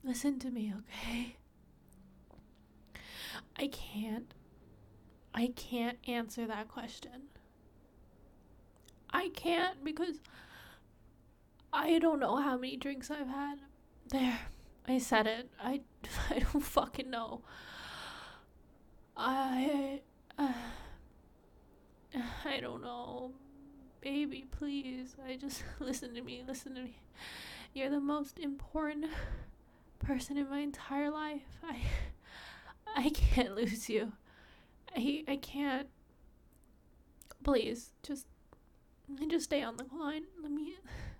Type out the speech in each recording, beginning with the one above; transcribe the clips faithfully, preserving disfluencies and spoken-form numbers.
Listen to me, okay? I can't. I can't answer that question. I can't because I don't know how many drinks I've had. There, I said it. I, I don't fucking know. I, uh, I don't know. Baby, please. I just, listen to me, listen to me. You're the most important person in my entire life. I, I can't lose you. I, I can't. Please, just, just stay on the line. Let me,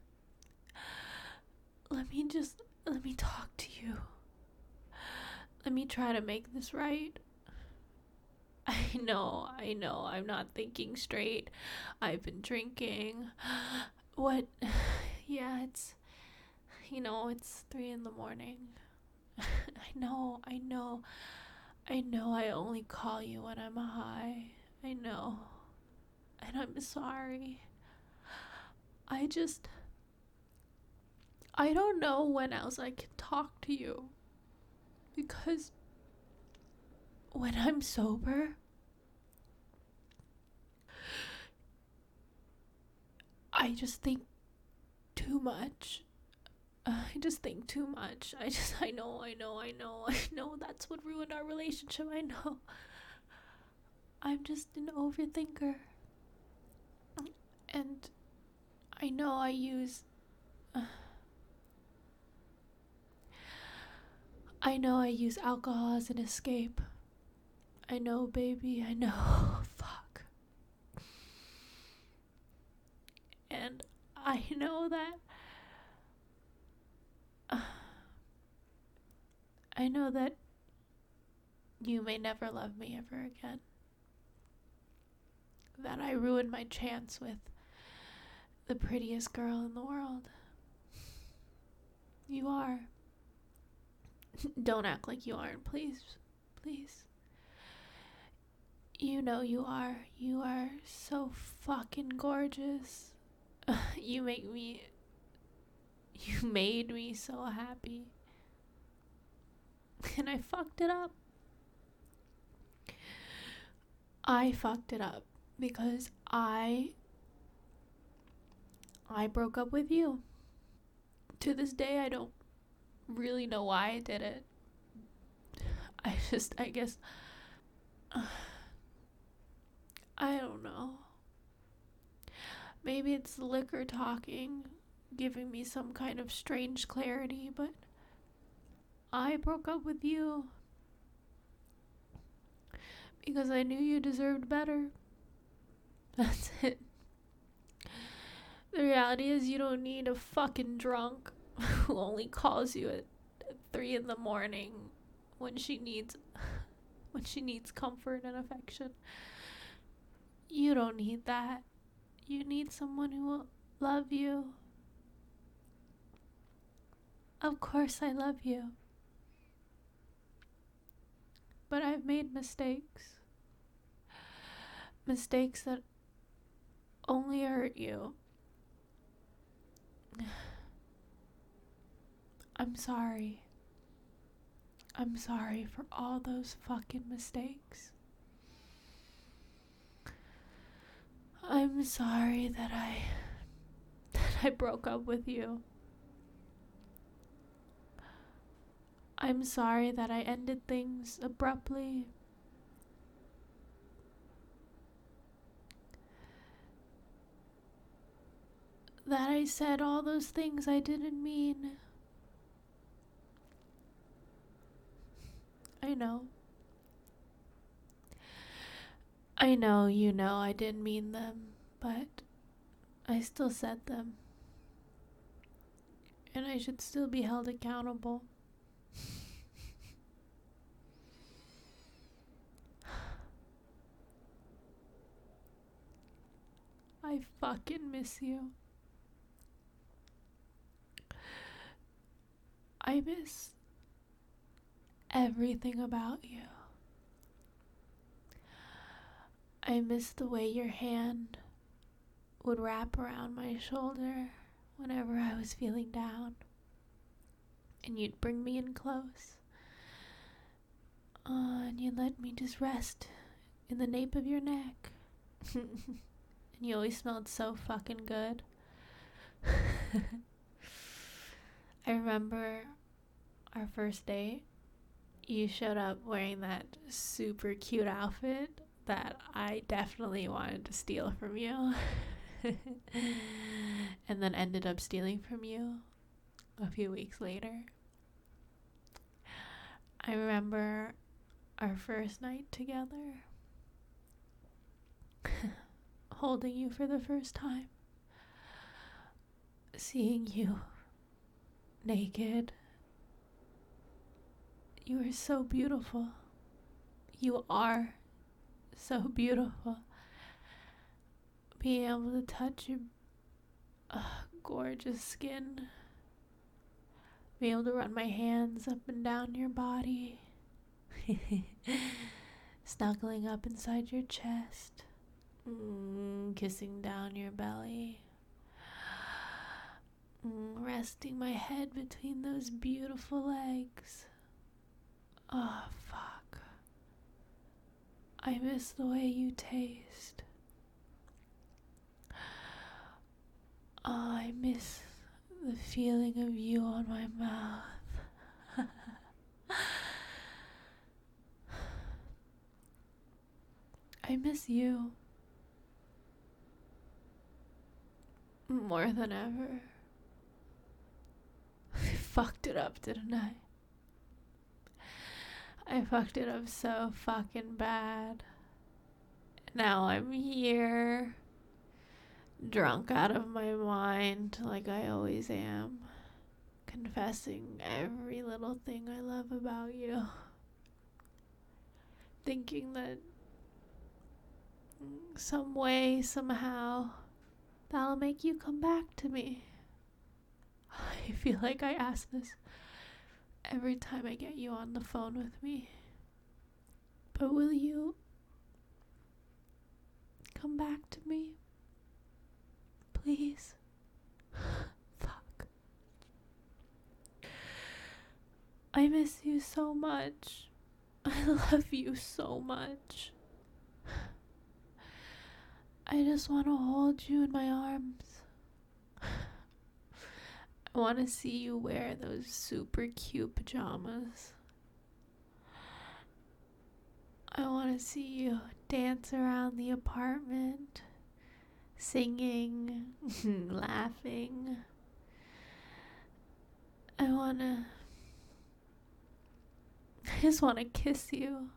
let me just, let me talk to you. Let me try to make this right. I know, I know, I'm not thinking straight. I've been drinking. What? Yeah, it's, you know, it's three in the morning. I know, I know. I know I only call you when I'm high. I know. And I'm sorry. I just, I don't know when else I can talk to you. Because when I'm sober, I just think too much. Uh, I just think too much. I just, I know, I know, I know, I know that's what ruined our relationship. I know. I'm just an overthinker. And I know I use. Uh, I know I use alcohol as an escape. I know, baby, I know. Fuck. And I know that. Uh, I know that you may never love me ever again. That I ruined my chance with the prettiest girl in the world. You are. Don't act like you aren't, please. Please. You know you are. You are so fucking gorgeous. You make me. You made me so happy. And I fucked it up. I fucked it up because I. I broke up with you. To this day, I don't really know why I did it. I just, I guess. Uh, I don't know. Maybe it's the liquor talking, giving me some kind of strange clarity, but I broke up with you because I knew you deserved better. That's it. The reality is you don't need a fucking drunk who only calls you at three in the morning when she needs when she needs comfort and affection. You don't need that. You need someone who will love you. Of course I love you. But I've made mistakes. Mistakes that only hurt you. I'm sorry. I'm sorry for all those fucking mistakes. I'm sorry that I that I broke up with you. I'm sorry that I ended things abruptly. That I said all those things I didn't mean. I know. I know you know I didn't mean them, but I still said them. And I should still be held accountable. I fucking miss you. I miss everything about you. I miss the way your hand would wrap around my shoulder whenever I was feeling down. and you'd bring me in close. Uh, and you'd let me just rest in the nape of your neck. And you always smelled so fucking good. I remember our first date. You showed up wearing that super cute outfit that I definitely wanted to steal from you. And then ended up stealing from you a few weeks later. I remember our first night together. Holding you for the first time. Seeing you naked. You were so beautiful. You are so beautiful. Being able to touch your uh, gorgeous skin. Being able to run my hands up and down your body. Snuggling up inside your chest. Mm, kissing down your belly. Mm, resting my head between those beautiful legs. Oh, fuck. I miss the way you taste. Oh, I miss the feeling of you on my mouth. I miss you more than ever. I fucked it up, didn't I? I fucked it up so fucking bad. Now I'm here, drunk out of my mind like I always am, confessing every little thing I love about you. Thinking that some way, somehow, that'll make you come back to me. I feel like I ask this every time I get you on the phone with me. But will you come back to me? Please? Fuck. I miss you so much. I love you so much. I just want to hold you in my arms. I want to see you wear those super cute pajamas. I want to see you dance around the apartment, singing, laughing. I want to... I just want to kiss you.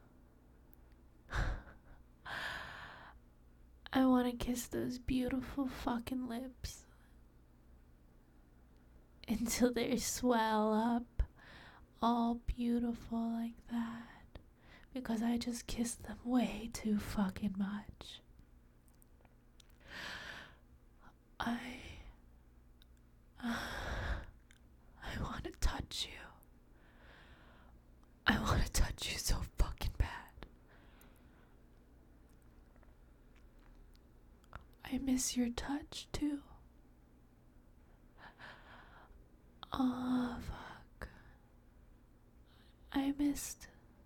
I want to kiss those beautiful fucking lips until they swell up all beautiful like that, because I just kissed them way too fucking much. I uh, I want to touch you. I want to touch you so fucking bad. I miss your touch too. Oh, fuck. I missed.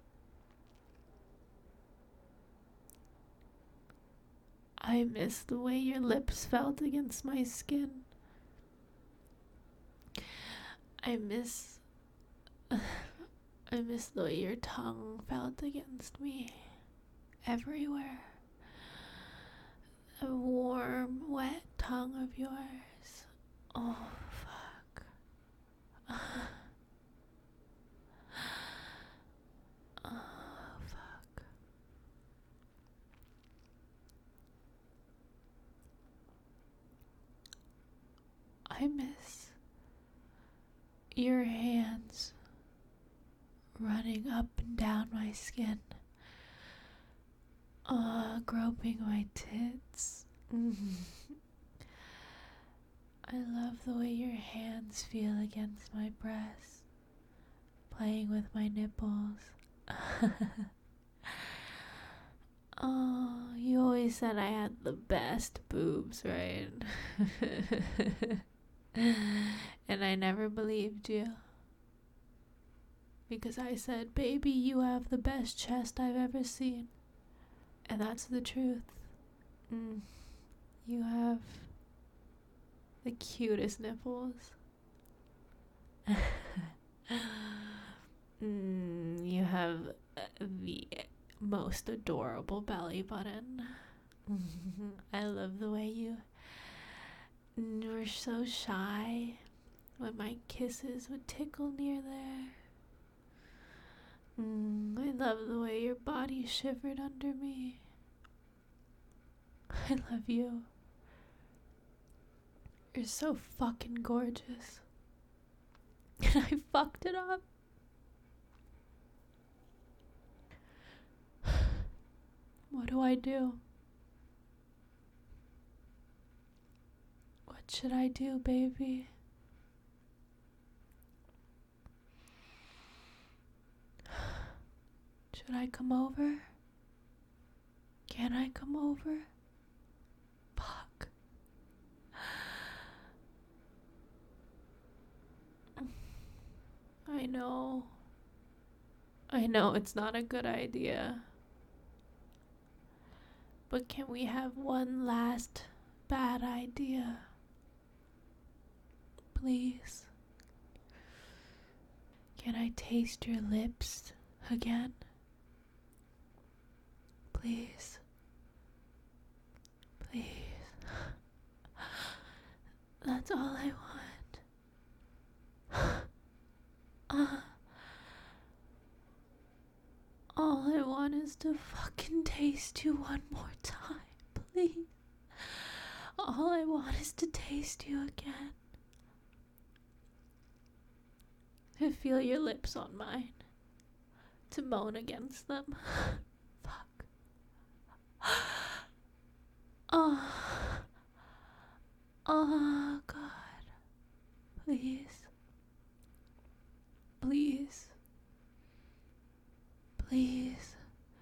I missed the way your lips felt against my skin. I miss. I miss the way your tongue felt against me. Everywhere. A warm, wet tongue of yours. Oh, fuck. Oh, fuck. I miss your hands running up and down my skin. Uh, groping my tits. Mm-hmm. I love the way your hands feel against my breast, playing with my nipples. Oh, you always said I had the best boobs, right? And I never believed you. because I said, baby, you have the best chest I've ever seen. And that's the truth. Mm. You have the cutest nipples. mm, you have the most adorable belly button. I love the way you were so shy when my kisses would tickle near there. Mm, I love the way your body shivered under me. I love you. You're so fucking gorgeous. And I fucked it up. What do I do? What should I do, baby? Should I come over? Can I come over? Fuck. I know. I know it's not a good idea. But can we have one last bad idea? Please? Can I taste your lips again? Please? Please? That's all I want. Uh, all I want is to fucking taste you one more time, please. All I want is to taste you again. To feel your lips on mine. To moan against them. Fuck. Oh. Oh, God. Please. Please. Please.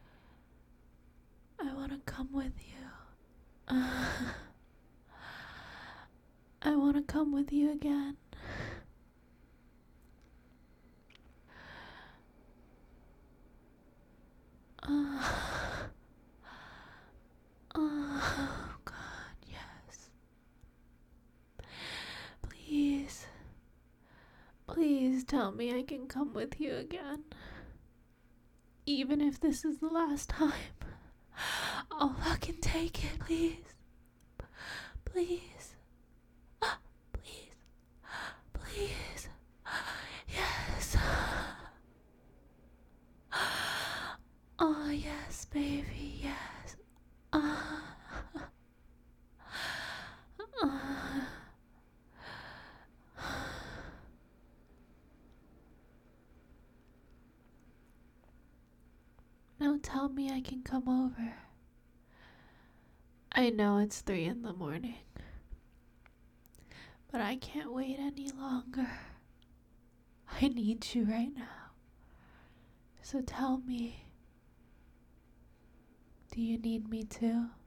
I want to come with you. Uh, I want to come with you again. Uh, oh, God, yes. Please. Please tell me I can come with you again. Even if this is the last time. I'll fucking take it, please. Please. Please. Please. Yes. Oh, yes, baby, yes. Uh, uh. Now tell me I can come over. I know it's three in the morning, but I can't wait any longer. I need you right now. So tell me, do you need me too?